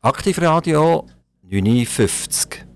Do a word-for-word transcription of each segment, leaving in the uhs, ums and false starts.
Aktivradio neun fünfzig.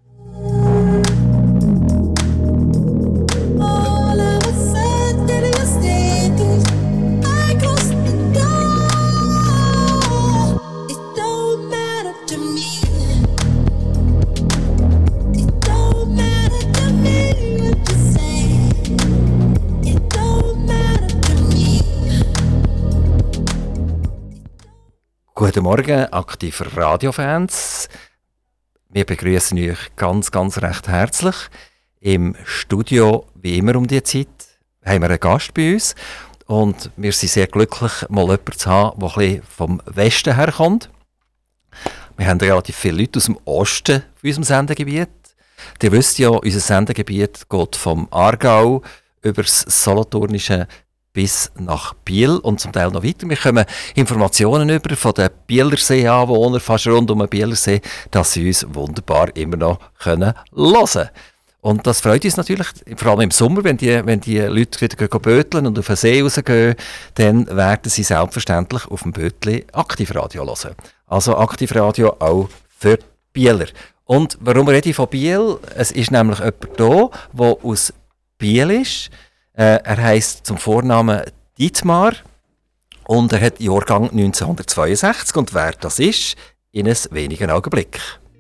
Guten Morgen, aktive Radiofans. Wir begrüßen euch ganz, ganz recht herzlich. Im Studio, wie immer um diese Zeit, haben wir einen Gast bei uns. Und wir sind sehr glücklich, mal jemanden zu haben, der ein bisschen vom Westen herkommt. Wir haben relativ viele Leute aus dem Osten von unserem Sendegebiet. Ihr wisst ja, unser Sendegebiet geht vom Aargau über das Solothurnische bis nach Biel und zum Teil noch weiter. Wir bekommen Informationen über von den Bielersee-Anwohnern, fast rund um den Bielersee, dass sie uns wunderbar immer noch hören können. Und das freut uns natürlich, vor allem im Sommer, wenn die, wenn die Leute wieder böteln und auf den See rausgehen, dann werden sie selbstverständlich auf dem Bötli Aktivradio hören. Also Aktivradio auch für die Bieler. Und warum rede ich von Biel? Es ist nämlich jemand da, der aus Biel ist. Äh, er heisst zum Vornamen Dietmar und er hat Jahrgang neunzehnhundertzweiundsechzig. Und wer das ist, in einem wenigen Augenblick.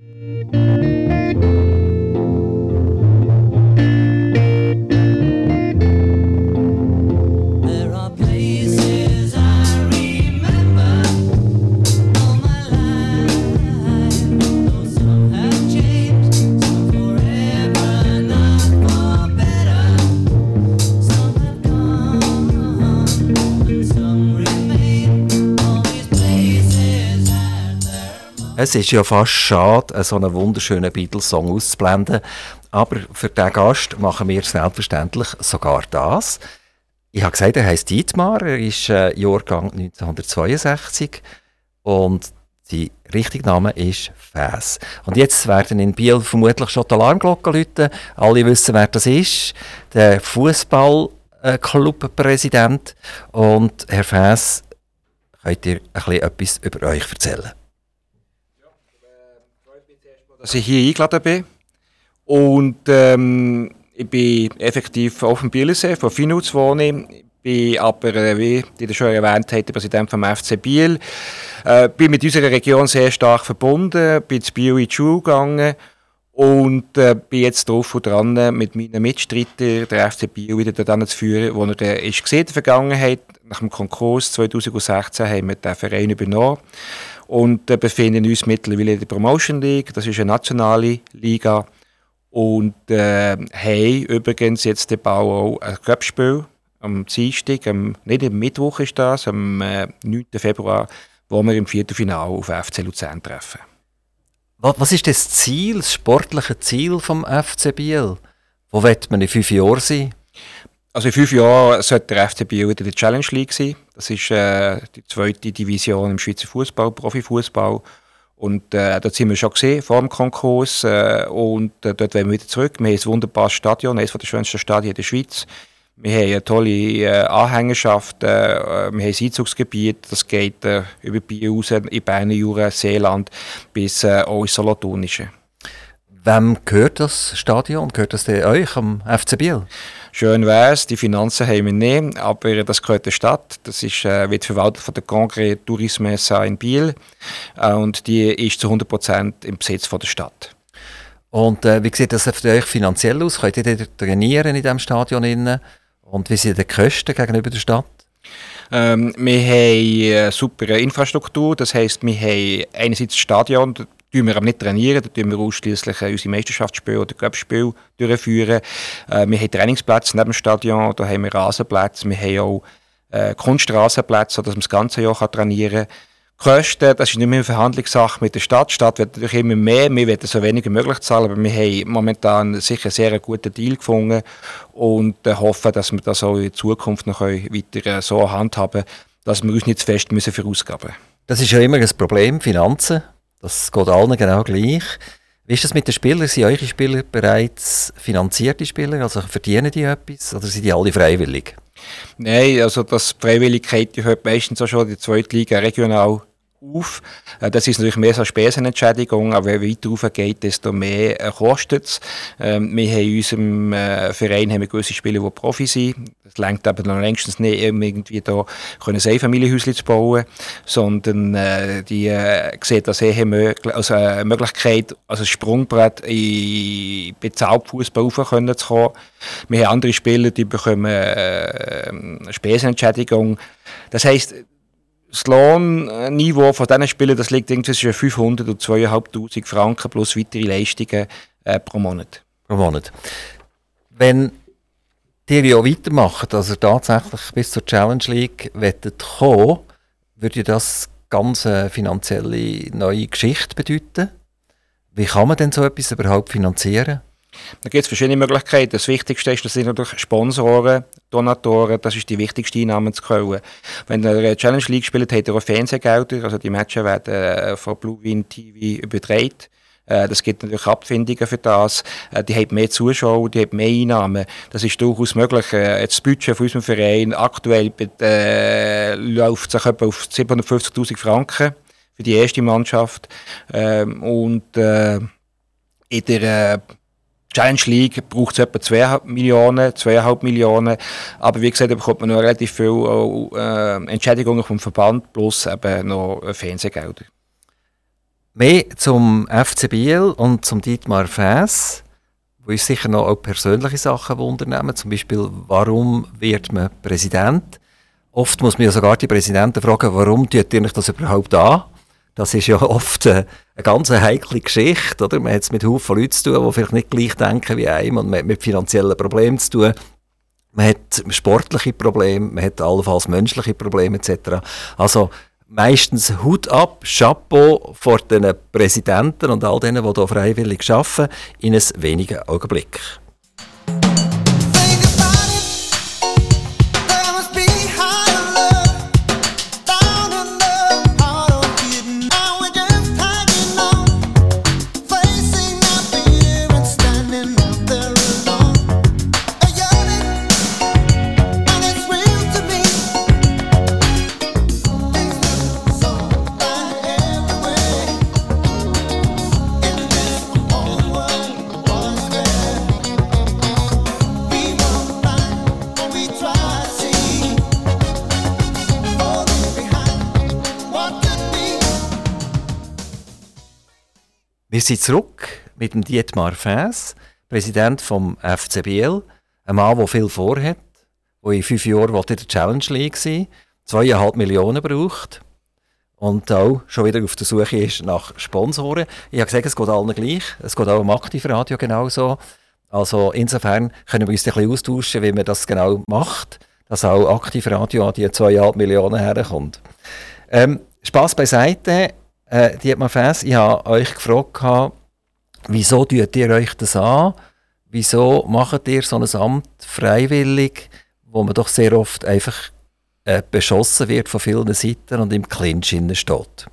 Es ist ja fast schade, so einen wunderschönen Beatles-Song auszublenden, aber für diesen Gast machen wir selbstverständlich sogar das. Ich habe gesagt, er heisst Dietmar, er ist äh, Jahrgang neunzehnhundertzweiundsechzig und sein richtiger Name ist Fäs. Und jetzt werden in Biel vermutlich schon die Alarmglocken läuten. Alle wissen, wer das ist, der Fußballclub-Präsident. Und Herr Fäs, könnt ihr ein bisschen etwas über euch erzählen? Dass ich hier eingeladen bin. Und ähm, ich bin effektiv auf dem Bielersee, von Finuz wohne ich. Bin aber, äh, wie ihr schon erwähnt habt, der Präsident vom F C Biel. Äh, bin mit unserer Region sehr stark verbunden, bin zu Biel in die Schule gegangen und äh, bin jetzt drauf und dran, mit meinen Mitstreitern den F C Biel wieder dorthin zu führen, wo er der ist gesehen in der Vergangenheit. Nach dem Konkurs zweitausendsechzehn haben wir den Verein übernommen. Und äh, befinden uns mittlerweile in der Promotion League, das ist eine nationale Liga. Und äh, haben übrigens jetzt den Bau auch ein Cup-Spiel am Dienstag, am, nicht am Mittwoch ist das, am äh, neunten Februar, wo wir im Viertelfinale auf F C Luzern treffen. Was ist das Ziel, das sportliche Ziel vom F C Biel? Wo wird man in fünf Jahren sein? Also in fünf Jahren sollte der F C Biel wieder in der Challenge League sein. Das ist äh, die zweite Division im Schweizer Fußball, Profifußball. Und äh, dort sind wir schon gesehen vor dem Konkurs. Äh, und äh, dort wollen wir wieder zurück. Wir haben ein wunderbares Stadion, eines der schönsten Stadien der Schweiz. Wir haben eine tolle äh, Anhängerschaft, äh, wir haben ein Einzugsgebiet, das geht äh, über Biel raus, in Bern, Jura, Seeland bis äh, auch ins Solothurnische. Wem gehört das Stadion? Gehört das euch, am F C Biel? Schön wär's, die Finanzen haben wir nicht, aber das gehört der Stadt. Das ist, äh, wird verwaltet von der Congrès Tourisme in Biel äh, und die ist zu hundert Prozent im Besitz von der Stadt. Und äh, wie sieht das für euch finanziell aus? Könnt ihr trainieren in diesem Stadion innen? Und wie sind die Kosten gegenüber der Stadt? Ähm, wir haben eine super Infrastruktur, das heisst, wir haben einerseits das Stadion, da tun wir aber nicht trainieren, da tun wir ausschliesslich unsere Meisterschaftsspiele oder Cup-Spiele durchführen. Äh, wir haben Trainingsplätze neben dem Stadion, da haben wir Rasenplätze, wir haben auch äh, Kunstrasenplätze, sodass man das ganze Jahr kann trainieren kann. Kosten, das ist nicht mehr eine Verhandlungssache mit der Stadt. Die Stadt wird natürlich immer mehr, wir werden so wenig wie möglich zahlen, aber wir haben momentan sicher einen sehr guten Deal gefunden und äh, hoffen, dass wir das auch in Zukunft noch weiter äh, so handhaben, dass wir uns nicht zu fest müssen für Ausgaben. Das ist ja immer ein Problem, Finanzen. Das geht allen genau gleich. Wie ist das mit den Spielern? Sind eure Spieler bereits finanzierte Spieler? Also verdienen die etwas oder sind die alle freiwillig? Nein, also das Freiwilligkeit gehört meistens auch schon in der zweiten Liga regional auf. Äh, das ist natürlich mehr so eine Spesenentschädigung, aber wenn weiter rauf geht, desto mehr äh, kostet es. Ähm, wir haben in unserem äh, Verein haben wir gewisse Spieler, die Profi sind. Das reicht aber noch längstens nicht, um irgendwie da ein Einfamilienhäuschen zu bauen, sondern äh, die äh, sehen das eher möglich, also eine Möglichkeit, also ein Sprungbrett in bezahlten Fußball rauf können zu kommen. Wir haben andere Spieler, die bekommen äh, eine Spesenentschädigung. Das heisst, das Lohnniveau von diesen Spielern, das liegt irgendwie zwischen fünfhundert und zweitausendfünfhundert Franken plus weitere Leistungen äh, pro Monat. Pro Monat. Wenn ihr ja weitermacht, also tatsächlich bis zur Challenge League wettet kommen, würde das ganz eine finanzielle neue Geschichte bedeuten. Wie kann man denn so etwas überhaupt finanzieren? Da gibt es verschiedene Möglichkeiten. Das Wichtigste ist, das sind natürlich Sponsoren, Donatoren, das ist die wichtigste Einnahmequelle. Wenn ihr eine Challenge League spielt, habt ihr auch Fernsehgelder, also die Matches werden äh, von Bluewin T V übertragen. Äh, das gibt natürlich Abfindungen für das. Äh, die haben mehr Zuschauer, die haben mehr Einnahmen. Das ist durchaus möglich. Äh, das Budget von unserem Verein aktuell äh, läuft sich etwa auf siebenhundertfünfzigtausend Franken für die erste Mannschaft. Ähm, und äh, in der äh, Challenge League braucht es etwa zwei Millionen, zweieinhalb Millionen. Aber wie gesagt, da bekommt man noch relativ viele äh, Entschädigungen vom Verband plus eben noch Fernsehgelder. Mehr zum F C Biel und zum Dietmar Faes, wo uns sicher noch auch persönliche Sachen wundern. Zum Beispiel, warum wird man Präsident? Oft muss man ja sogar die Präsidenten fragen, warum tut ihr das überhaupt an? Das ist ja oft eine, eine ganz heikle Geschichte. Oder? Man hat es mit Haufen Leuten zu tun, die vielleicht nicht gleich denken wie einem. Und man hat mit finanziellen Problemen zu tun. Man hat sportliche Probleme, man hat allenfalls menschliche Probleme et cetera. Also meistens Hut ab, Chapeau vor den Präsidenten und all denen, die hier freiwillig arbeiten, in einem wenigen Augenblick. Wir sind zurück mit dem Dietmar Faes, Präsident vom F C Biel. Ein Mann, der viel vorhat, der in fünf Jahren in der Challenge League sein, zweieinhalb Millionen braucht und auch schon wieder auf der Suche ist nach Sponsoren. Ich habe gesagt, es geht allen gleich. Es geht auch im Aktivradio genauso. Also insofern können wir uns ein bisschen austauschen, wie man das genau macht, dass auch Aktivradio an die zweieinhalb Millionen herkommt. Ähm, Spass beiseite. Äh, Dietmar Faes, ich habe euch gefragt, wieso tut ihr euch das an? Wieso macht ihr so ein Amt freiwillig, wo man doch sehr oft einfach äh, beschossen wird von vielen Seiten und im Clinch steht?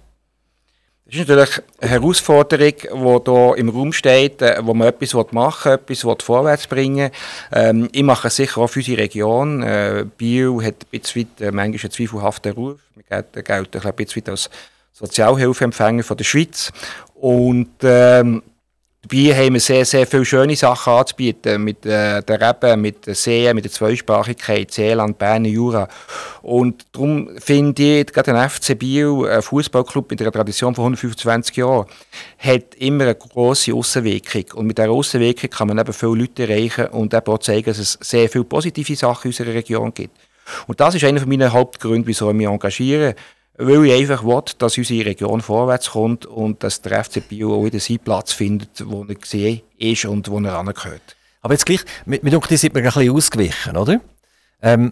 Das ist natürlich eine Herausforderung, die hier im Raum steht, wo man etwas machen will, etwas vorwärts bringen will. Ähm, ich mache es sicher auch für unsere Region. Äh, Biel hat ein bisschen weit, äh, manchmal einen zweifelhaften Ruf. Wir gelten ein bisschen weit als Sozialhilfeempfänger von der Schweiz. Und ähm, dabei haben wir sehr, sehr viele schöne Sachen anzubieten. Mit äh, der Reben, mit der Seen, mit der Zweisprachigkeit, Seeland, Bern, Jura. Und darum finde ich, gerade der F C Biel, ein Fußballclub mit einer Tradition von hundertfünfundzwanzig Jahren, hat immer eine grosse Aussenwirkung. Und mit dieser Aussenwirkung kann man eben viele Leute erreichen und eben auch zeigen, dass es sehr viele positive Sachen in unserer Region gibt. Und das ist einer meiner Hauptgründe, wieso ich mich engagiere. Weil ich einfach will, dass unsere Region vorwärts kommt und dass der F C Biel auch wieder seinen Platz findet, wo er gesehen ist und wo er angehört. Aber jetzt gleich, mit, mit uns sind wir ein bisschen ausgewichen, oder? Ähm,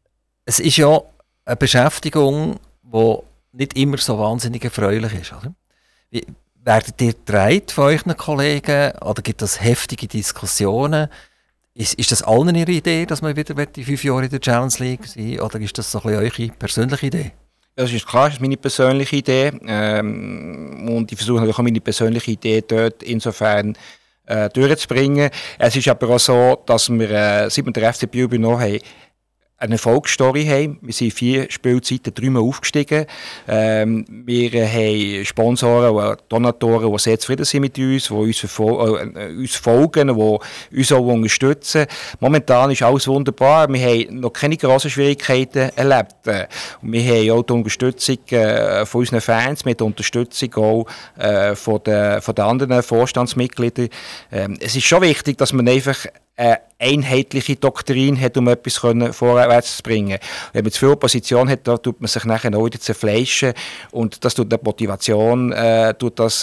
es ist ja eine Beschäftigung, die nicht immer so wahnsinnig erfreulich ist, oder? Wie, werdet ihr getragen von euren Kollegen oder gibt es heftige Diskussionen? Ist, ist das allen ihre Idee, dass man wieder die fünf Jahre in der Challenge League sein oder ist das so ein bisschen eure persönliche Idee? Das ist klar, das ist meine persönliche Idee. Ähm, und ich versuche natürlich auch meine persönliche Idee dort insofern äh, durchzubringen. Es ist aber auch so, dass wir, äh, seit wir den F C Biel übernommen haben, eine Erfolgsstory haben. Wir sind vier Spielzeiten dreimal aufgestiegen. Ähm, wir haben Sponsoren und Donatoren, die sehr zufrieden sind mit uns, die uns, verfol- äh, uns folgen, die uns auch unterstützen. Momentan ist alles wunderbar. Wir haben noch keine grossen Schwierigkeiten erlebt. Und wir haben auch die Unterstützung äh, von unseren Fans, mit der Unterstützung auch äh, von, den, von den anderen Vorstandsmitgliedern. Ähm, es ist schon wichtig, dass man einfach eine einheitliche Doktrin hat, um etwas vorwärts zu bringen. Wenn man zu viel Opposition hat, da tut man sich nachher auch wieder zerfleischen und das tut die Motivation äh, tut das,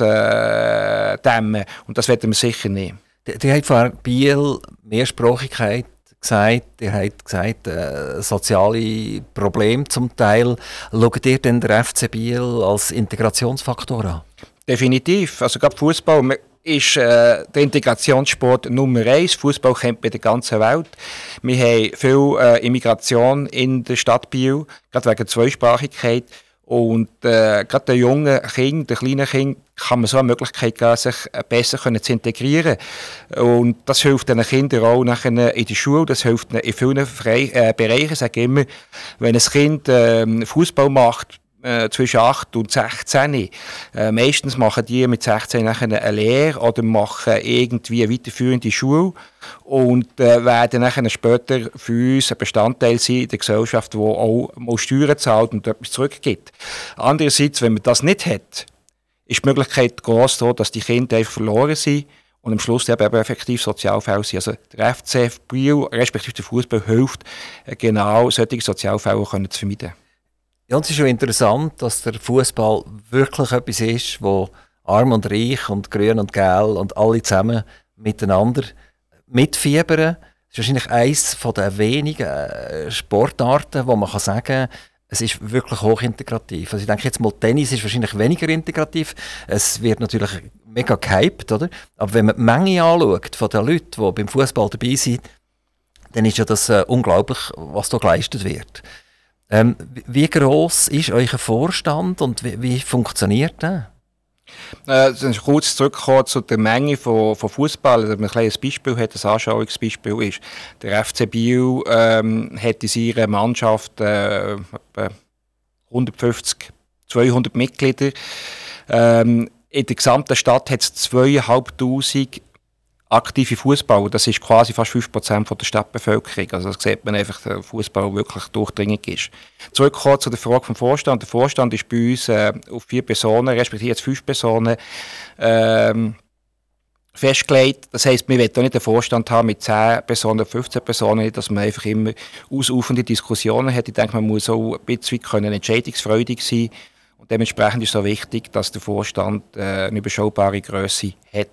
äh, dämmen. Und das werden wir sicher nicht. Die hat von Biel Mehrsprachigkeit gesagt, ihr habt gesagt, äh, soziale Probleme zum Teil. Schaut ihr denn der F C Biel als Integrationsfaktor an? Definitiv. Also gerade Fußball ist äh, der Integrationssport Nummer eins. Fußball kennt bei der ganzen Welt. Wir haben viel äh, Immigration in der Stadt Biel, gerade wegen Zweisprachigkeit. Und äh, gerade den jungen Kindern, den kleinen Kindern, kann man so eine Möglichkeit geben, sich besser zu integrieren. Und das hilft den Kindern auch nachher in der Schule, das hilft ihnen in vielen Frei- äh, Bereichen. Ich sage immer, wenn ein Kind äh, Fußball macht, Äh, zwischen acht und sechzehn. Äh, meistens machen die mit sechzehn nachher eine Lehre oder machen irgendwie eine weiterführende Schule und äh, werden nachher später für uns ein Bestandteil sein in der Gesellschaft, die auch mal Steuern zahlt und etwas zurückgibt. Andererseits, wenn man das nicht hat, ist die Möglichkeit groß, dass die Kinder einfach verloren sind und am Schluss eben effektiv Sozialfälle sind. Also der F C Biel, respektive der Fußball, hilft, äh, genau solche Sozialfälle zu vermeiden. Ja, es ist schon interessant, dass der Fußball wirklich etwas ist, wo Arm und Reich und Grün und Gelb und alle zusammen miteinander mitfiebern. Es ist wahrscheinlich eines der wenigen Sportarten, wo man kann sagen kann, es ist wirklich hochintegrativ. Also ich denke jetzt mal, Tennis ist wahrscheinlich weniger integrativ. Es wird natürlich mega gehypt, oder? Aber wenn man die Menge anschaut von den Leuten, die beim Fußball dabei sind, dann ist ja das äh, unglaublich, was da geleistet wird. Ähm, wie gross ist euer Vorstand und wie, wie funktioniert der? Äh, kurz zurückkommen zu der Menge von, von Fußball, dass man ein kleines Beispiel hat, ein Anschauungsbeispiel ist. Der F C Biel ähm, hat in seiner Mannschaft äh, etwa hundertfünfzig, zweihundert Mitglieder. Ähm, in der gesamten Stadt hat es zweitausendfünfhundert aktive Fußballer, das ist quasi fast fünf Prozent der Stadtbevölkerung. Also das sieht man einfach, dass der Fußball wirklich durchdringend ist. Zurückkommen zu der Frage vom Vorstand. Der Vorstand ist bei uns äh, auf vier Personen, respektive jetzt fünf Personen, ähm, festgelegt. Das heisst, wir wollen auch nicht einen Vorstand haben mit zehn Personen, fünfzehn Personen, dass man einfach immer ausufernde Diskussionen hat. Ich denke, man muss auch ein bisschen können entscheidungsfreudig sein. Und dementsprechend ist es auch wichtig, dass der Vorstand äh, eine überschaubare Grösse hat.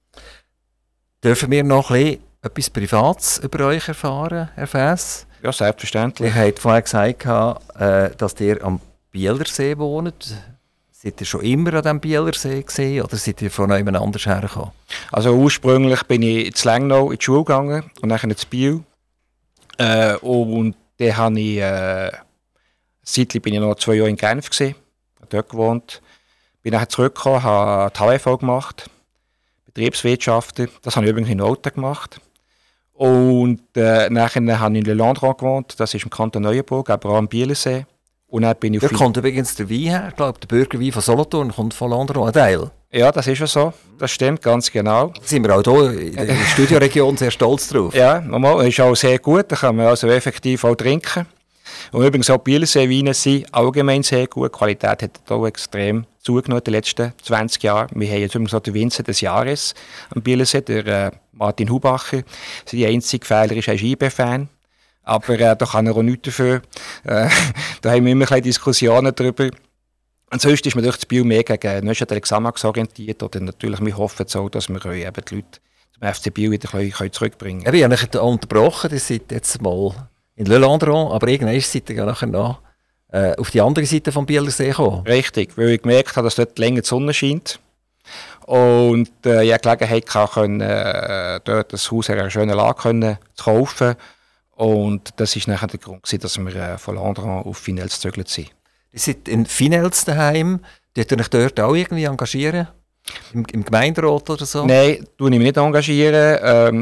Dürfen wir noch ein bisschen etwas Privates über euch erfahren, Herr Fäss? Ja, selbstverständlich. Ihr habt vorher gesagt, äh, dass ihr am Bielersee wohnt. Seid ihr schon immer an diesem Bielersee gewesen, oder seid ihr von jemand anders hergekommen? Also ursprünglich bin ich in Lengnau in die Schule gegangen und dann in Biel. Äh, und dann habe ich, äh, seitlich bin ich noch zwei Jahre in Genf gewesen, habe dort gewohnt. Bin dann zurückgekommen, habe die H W V gemacht. Betriebswirtschaften. Das habe ich übrigens in Olten gemacht. Und äh, nachher habe ich in Le Landron gewohnt, das ist im Kanton Neuenburg, aber auch am Bielersee. Und dann bin ich da kommt übrigens der Wein her, ich glaube, der Bürgerwein von Solothurn kommt von Landron, ein Teil. Ja, das ist ja so, das stimmt, ganz genau. Da sind wir auch hier in der Studioregion sehr stolz drauf. Ja, normal, ist auch sehr gut, da kann man also effektiv auch trinken. Und übrigens auch Bielersee-Weine sind allgemein sehr gut. Die Qualität hat hier extrem zugenommen in den letzten zwanzig Jahren. Wir haben jetzt übrigens auch den Winzer des Jahres am Bielersee, der äh, Martin Hubacher. Sein einziger Fehler ist, er ist I B-Fan. Aber äh, da kann er auch nichts dafür. Äh, da haben wir immer ein bisschen Diskussionen darüber. Ansonsten ist man durch das Biel mehr gegen Neuchâtel Xamax orientiert. Oder natürlich, wir hoffen so, dass wir eben die Leute zum F C Biel wieder können, können zurückbringen können. Ich habe euch unterbrochen, ihr seid jetzt mal in Le Landron, aber irgendwann seid ihr ja nachher noch äh, auf die andere Seite vom Bielersee gekommen. Richtig, weil ich gemerkt habe, dass dort länger die Sonne scheint. Und äh, ich hatte Gelegenheit, können, äh, dort das Haus in einer schönen Lage können, zu kaufen. Und das war nachher der Grund, dass wir äh, von Landron auf Finels gezögert sind. Ihr seid in Finels daheim. Dürft ihr euch dort auch irgendwie engagieren? Im, im Gemeinderat oder so? Nein, tue ich mich nicht engagieren. Ähm,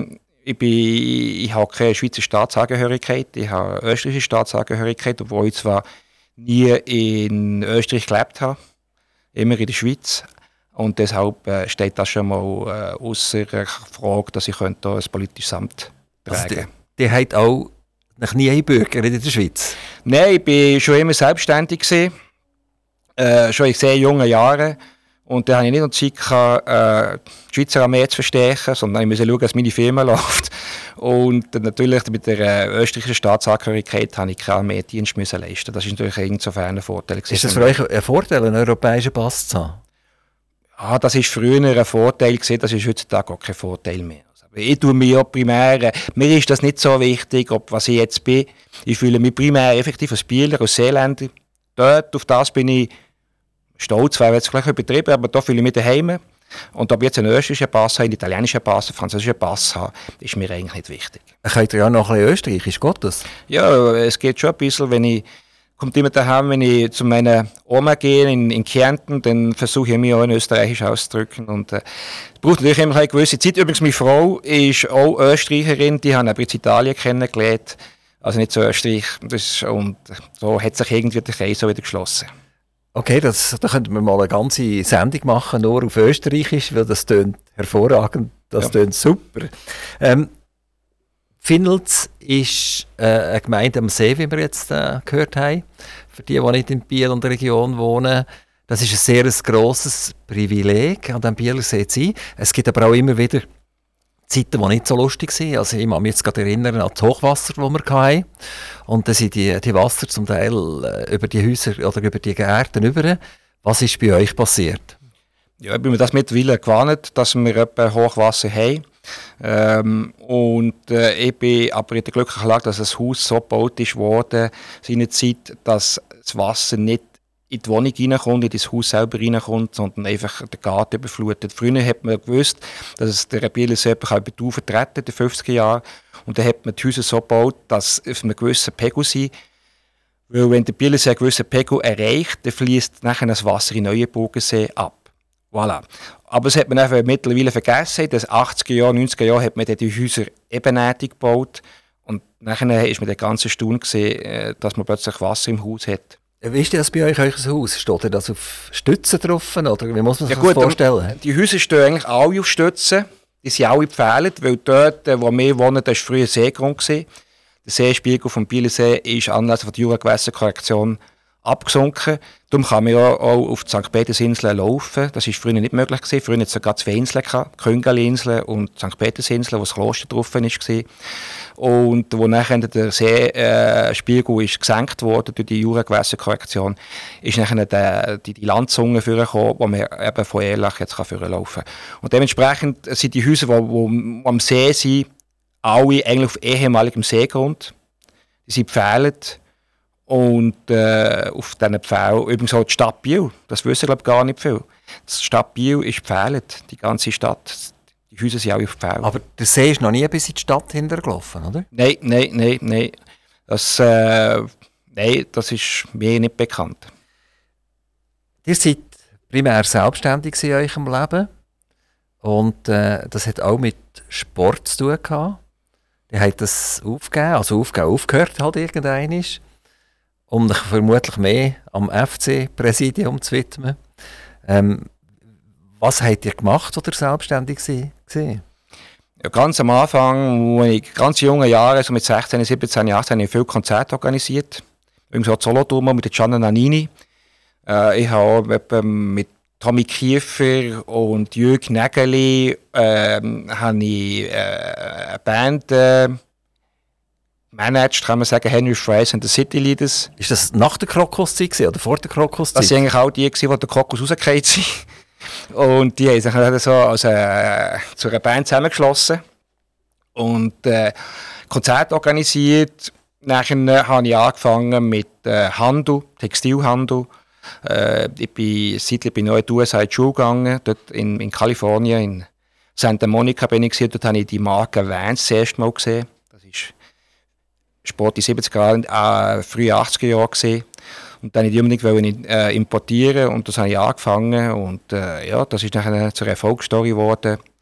ich, bin, ich habe keine Schweizer Staatsangehörigkeit, ich habe eine österreichische Staatsangehörigkeit, obwohl ich zwar nie in Österreich gelebt habe, immer in der Schweiz. Und deshalb äh, steht das schon mal äh, ausser Frage, dass ich könnte ein politisches Amt tragen könnte. Also die, die hat auch noch nie eingebürgert in der Schweiz? Nein, ich war schon immer selbstständig gewesen, äh, schon in sehr jungen Jahren. Und da hatte ich nicht noch Zeit, gehabt, äh, die Schweizer Armee zu verstärken, sondern ich musste schauen, dass meine Firma läuft. Und natürlich mit der äh, österreichischen Staatsangehörigkeit musste ich keinen Armeedienst müssen leisten. Das ist natürlich insofern ein Vorteil. Ist das für euch ein Vorteil, einen europäischen Pass zu haben? Ja, das war früher ein Vorteil, gewesen, das ist heutzutage auch kein Vorteil mehr. Also, ich tue mir ja primär, äh, mir ist das nicht so wichtig, ob was ich jetzt bin. Ich fühle mich primär effektiv als Bieler, als Seeländer. Dort, auf das bin ich stolz, wäre jetzt gleich übertrieben, aber da fühle ich mich daheim. Und ob ich jetzt einen österreichischen Pass habe, einen italienischen Pass, einen französischen Pass habe, ist mir eigentlich nicht wichtig. Könnt ihr ja noch ein bisschen österreichisch, geht das? Ja, es geht schon ein bisschen, wenn ich, kommt immer daheim, wenn ich zu meiner Oma gehe in, in Kärnten, dann versuche ich mich auch in Österreichisch auszudrücken. Und äh, es braucht natürlich immer eine gewisse Zeit. Übrigens, meine Frau ist auch Österreicherin, die haben aber in Italien kennengelernt, also nicht zu Österreich. Das, und so hat sich irgendwie der Kreis so wieder geschlossen. Okay, das, da könnten wir mal eine ganze Sendung machen, nur auf Österreichisch, weil das tönt hervorragend, das tönt ja. super. Ähm, Finnels ist äh, eine Gemeinde am See, wie wir jetzt äh, gehört haben, für die, die nicht in Biel und der Region wohnen. Das ist ein sehr ein grosses Privileg, an dem Bielersee zu sein. Es gibt aber auch immer wieder Zeiten, die nicht so lustig waren. Also ich kann mich jetzt gerade erinnern an das Hochwasser, das wir hatten. Und dann sind die, die Wasser zum Teil äh, über die Häuser oder über die Gärten rüber. Was ist bei euch passiert? Ja, ich bin mir das mittlerweile gewohnt, dass wir etwa Hochwasser haben. Ähm, und äh, ich bin aber in der glücklichen Lage, dass das Haus so gebaut ist worden, seinerzeit, dass das Wasser nicht in die Wohnung reinkommt, in das Haus selber reinkommt, sondern einfach den Garten überflutet. Früher hat man gewusst, dass es der Bielersee über die Ufer treten in den fünfziger Jahren. Und dann hat man die Häuser so gebaut, dass sie auf einem gewissen Pegel sind. Weil wenn der Bielersee einen gewissen Pegel erreicht, dann fließt nachher das Wasser in den Neuenburgensee ab. Voilà. Aber das hat man einfach mittlerweile vergessen. In den achtziger Jahren, neunziger Jahren hat man dann die Häuser ebenerdig gebaut. Und nachher ist man dann ganz erstaunt gesehen, dass man plötzlich Wasser im Haus hat. Wie ist das bei euch, euer Haus? Steht das auf Stützen drauf? Oder wie muss man sich ja, gut, das vorstellen? Die Häuser stehen eigentlich alle auf Stützen. Die sind alle gepfählt, weil dort, wo wir wohnen, das war früher ein Seegrund gewesen. Der Seespiegel vom Bielersee ist anlässlich der Juragewässerkorrektion abgesunken. Darum kann man ja auch auf die Sankt Petersinsel laufen. Das war früher nicht möglich gewesen. Früher hatte es sogar zwei Inseln gehabt, die Königalinsel und die Sankt Petersinsel, wo das Kloster drauf war. Und wo nachher der Seespiegel äh, ist gesenkt wurde durch die Juragewässerkorrektion, ist nachher der, die, die Landzunge vorgekommen, wo man eben von Erlach jetzt vorlaufen kann. Und dementsprechend sind die Häuser, die am See sind, alle eigentlich auf ehemaligem Seegrund. Die sind gepfählt. Und äh, auf diesen Pfählen, übrigens auch die Stadt Biel, das wissen glaube ich gar nicht viel. Die Stadt Biel ist gepfählt, die ganze Stadt, die Häuser sind alle auf Pfählen. Aber der See ist noch nie bis in die Stadt hintergelaufen, oder? Nein, nein, nein, nein. Das, äh, nein, das ist mir nicht bekannt. Ihr seid primär selbstständig in eurem Leben und äh, das hat auch mit Sport zu tun gehabt. Ihr habt das aufgegeben, also aufgegeben, aufgehört halt irgendwann, um dich vermutlich mehr am F C-Präsidium zu widmen. Ähm, was habt ihr gemacht, als ihr selbstständig war? Ja, ganz am Anfang, als ich ganz jungen Jahren, so mit sechzehn, siebzehn, achtzehn, habe ich viele Konzerte organisiert. Übrigens auch Solothurn mit Gianna Nannini. Äh, ich habe auch mit Tommy Kiefer und Jürg Nägeli äh, habe ich äh, eine Band äh, managed, kann man sagen, Henry Fries and the City Leaders. Ist das nach der Krokuszeit oder vor der Krokuszeit? Das waren eigentlich auch die, die der Krokus rausgefallen sind. Und die haben sich dann so als, äh, zu einer Band zusammengeschlossen und äh, Konzerte organisiert. Nachher habe ich angefangen mit äh, Handel, Textilhandel. Äh, ich bin seitlich bin ich in die U S A in die Schule gegangen, dort in, in Kalifornien, in Santa Monica bin ich gesehen. Dort habe ich die Marke Vans das erste Mal gesehen. Das ist Sport in siebziger Jahren, äh, frühe achtziger Jahre gesehen. Und dann wollte ich die unbedingt äh, importieren und das habe ich angefangen und äh, ja, das ist nachher zur Erfolgsstory geworden.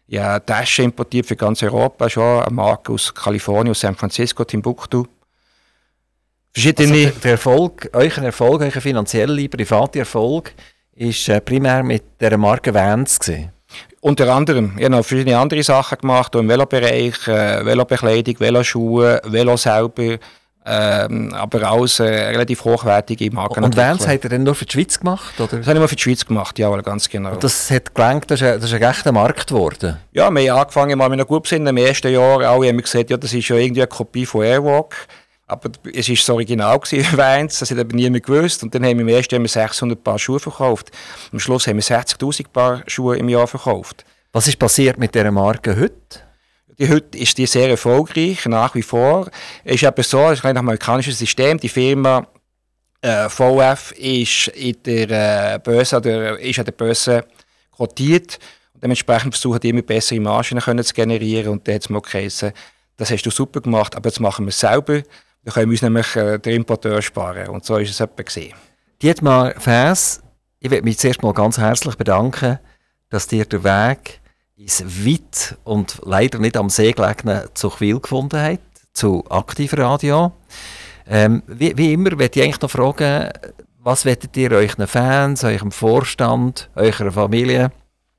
Ja, Taschen importiert für ganz Europa, schon eine Marke aus Kalifornien, aus San Francisco, Timbuktu. Verschiedene... Also der, der Erfolg, euer Erfolg, euer finanzieller, privater Erfolg, ist äh, primär mit der Marke Vans gewesen. Unter anderem, ich habe noch verschiedene andere Sachen gemacht, auch im Velobereich, äh, Velobekleidung, Veloschuhe, Velo selber, ähm, aber alles äh, relativ hochwertige Marken. Und Vans hat er dann nur für die Schweiz gemacht? Oder? Das habe ich mal für die Schweiz gemacht, ja, ganz genau. Und das hat gelangt, das ist ein, das ist ein echter Markt geworden? Ja, wir haben angefangen, mal mit einer gut Besinnen, im ersten Jahr, alle haben gesagt, ja, das ist ja irgendwie eine Kopie von Airwalk. Aber es war das Original gewesen, Vans, das hat aber niemand gewusst. Und dann haben wir im ersten Jahr sechshundert Paar Schuhe verkauft. Am Schluss haben wir sechzigtausend Paar Schuhe im Jahr verkauft. Was ist passiert mit dieser Marke heute? Die, heute ist die sehr erfolgreich, nach wie vor. Es ist aber so, es ist ein amerikanisches System. Die Firma äh, V F ist in der äh, Börse, oder ist an der Börse quotiert. Und dementsprechend versuchen die immer bessere Margen können zu generieren. Und da hat es mal geheißen, das hast du super gemacht, aber jetzt machen wir es selber. Dann können wir uns nämlich äh, den Importeur sparen. Und so ist es etwa gesehen. Dietmar Faes, ich möchte mich zuerst mal ganz herzlich bedanken, dass dir der Weg ins weit und leider nicht am See gelegene Zuchwil gefunden hat, zu Aktivradio. Ähm, wie, wie immer möchte ich eigentlich noch fragen, was wollt ihr euren Fans, eurem Vorstand, eurer Familie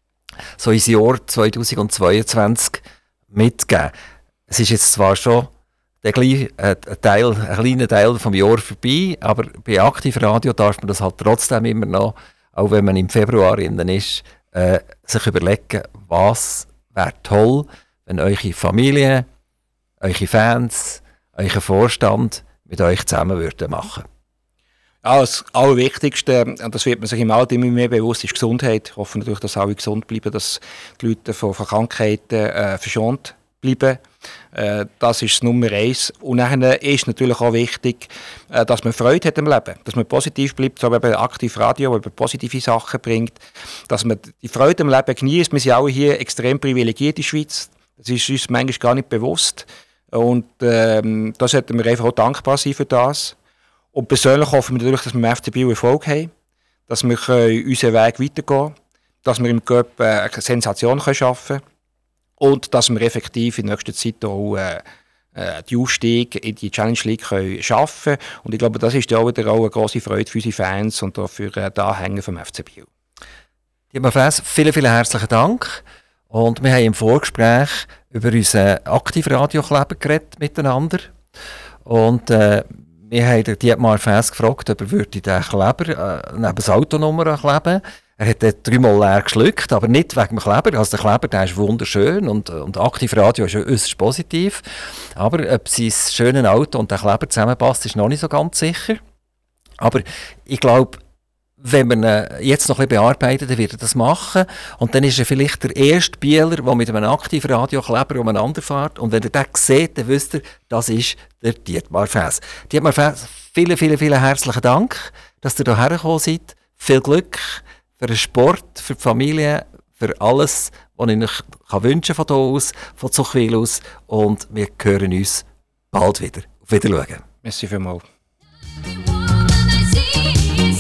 so ins Jahr zweitausendzweiundzwanzig mitgeben? Es ist jetzt zwar schon der gleich, äh, ein, Teil, ein kleiner Teil vom Jahr vorbei, aber bei Aktivradio darf man das halt trotzdem immer noch, auch wenn man im Februar innen ist, äh, sich überlegen, was wäre toll, wenn eure Familie, eure Fans, euer Vorstand mit euch zusammen würden machen. Ja, das Allerwichtigste, und das wird man sich im Alter immer mehr bewusst, ist Gesundheit. Ich hoffe natürlich, dass alle gesund bleiben, dass die Leute von, von Krankheiten äh, verschont bleiben. Äh, das ist Nummer eins. Und dann ist natürlich auch wichtig, äh, dass man Freude hat im Leben, dass man positiv bleibt, so wie bei Aktivradio, wo man positive Sachen bringt, dass man die Freude im Leben genießt. Wir sind alle hier extrem privilegiert in der Schweiz. Das ist uns manchmal gar nicht bewusst. Und ähm, da sollten wir einfach auch dankbar sein für das. Und persönlich hoffen wir natürlich, dass wir im F C Biel Erfolg haben, dass wir unseren Weg weitergehen können, dass wir im Cup äh, eine Sensation schaffen können. Und dass wir effektiv in nächster Zeit auch äh, äh, die Aufstieg in die Challenge League können schaffen können. Und ich glaube, das ist ja auch wieder auch eine grosse Freude für unsere Fans und auch für äh, die Anhänger vom F C Biel. Dietmar Faes, vielen, vielen herzlichen Dank. Und wir haben im Vorgespräch über unseren Aktivradio-Kleber geredet miteinander. Und äh, wir haben den Dietmar Faes gefragt, ob er würde den Kleber äh, neben das Autonummer kleben. Er hat dort dreimal leer geschluckt, aber nicht wegen dem Kleber. Also der Kleber, der ist wunderschön und, und Aktivradio ist ja äußerst positiv. Aber ob sein schönes Auto und der Kleber zusammenpasst, ist noch nicht so ganz sicher. Aber ich glaube, wenn man ihn jetzt noch ein bisschen bearbeitet, dann wird er das machen. Und dann ist er vielleicht der erste Bieler, der mit einem Aktivradio-Kleber umeinander fährt. Und wenn ihr den seht, dann wisst ihr, das ist der Dietmar Faes. Dietmar Faes, vielen, vielen, vielen herzlichen Dank, dass ihr hierher gekommen seid. Viel Glück für den Sport, für die Familie, für alles, was ich euch wünschen kann von hier aus, von Zuchwil aus. Und wir hören uns bald wieder. Auf Wiedersehen. Merci vielmals. Woman I see